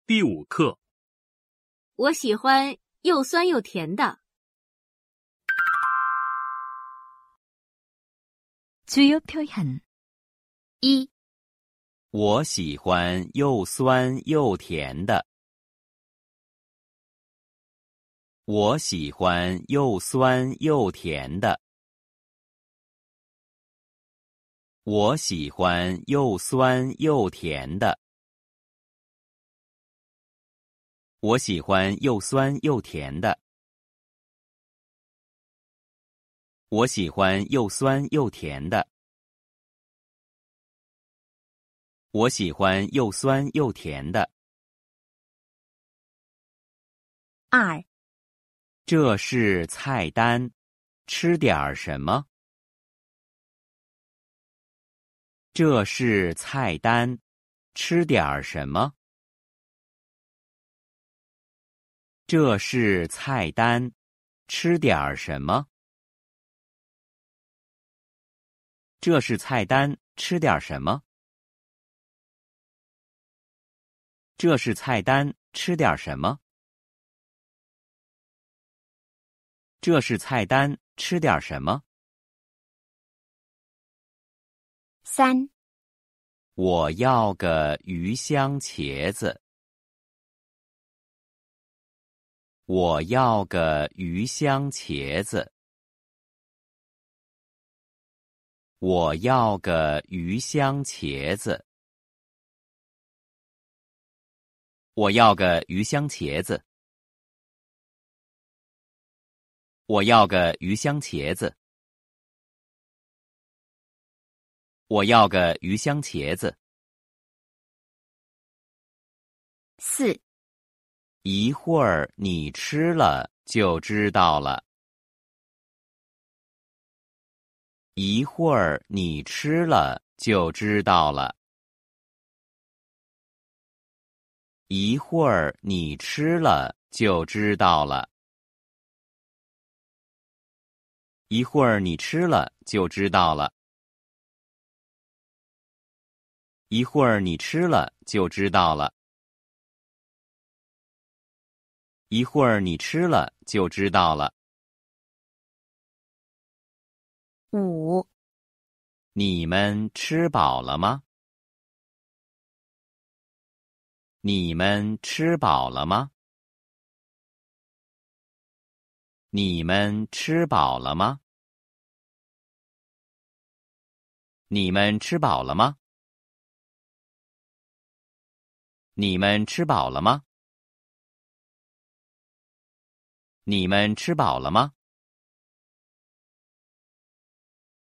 第5课， 我喜欢又酸又甜的。 주요 표현 1. 我喜欢又酸又甜的。我喜欢又酸又甜的。我喜欢又酸又甜的。我喜欢又酸又甜的。我喜欢又酸又甜的。我喜欢又酸又甜的。 2. 这是菜单，吃点儿什么？这是菜单，吃点儿什么？这是菜单，吃点儿什么？这是菜单，吃点儿什么？这是菜单，吃点儿什么？这是菜单，吃点儿什么？ 3. 我要个鱼香茄子。我要个鱼香茄子。我要个鱼香茄子。我要个鱼香茄子。我要个鱼香茄子。我要个鱼香茄子。 4. 一会儿你吃了就知道了。一会儿你吃了就知道了。一会儿你吃了就知道了。一会儿你吃了就知道了。一会儿你吃了就知道了。一会儿你吃了就知道了。 5. 你们吃饱了吗？你们吃饱了吗？你们吃饱了吗？你们吃饱了吗？你们吃饱了吗？你们吃饱了吗？